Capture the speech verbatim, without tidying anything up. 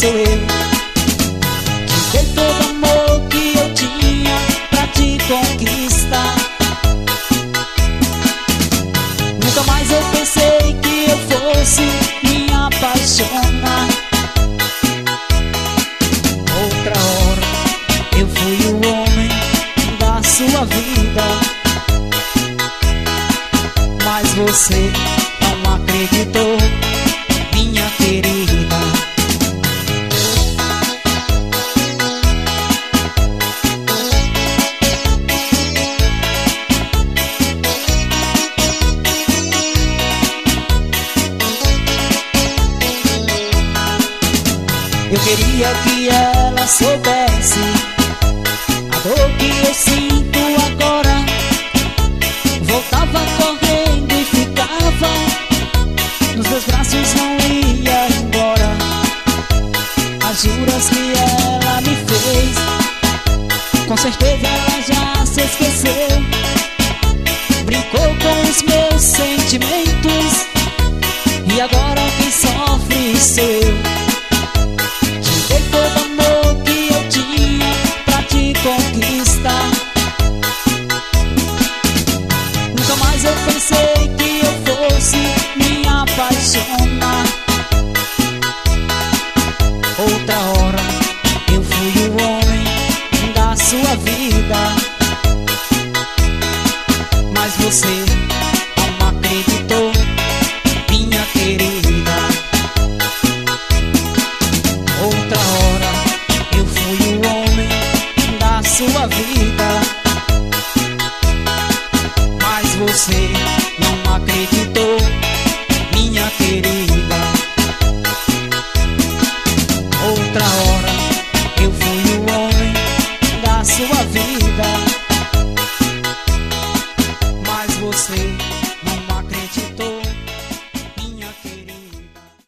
sou eu que dei todo o amor que eu tinha pra te conquistar. Nunca mais eu pensei que eu fosse me apaixonar. Outra hora eu fui o homem da sua vida, mas você não acreditou, minha querida. Eu queria que ela soubesse a dor que eu sinto agora. Voltava correndo e ficava nos meus braços, não ia embora. As juras que ela me fez, com certeza ela já se esqueceu.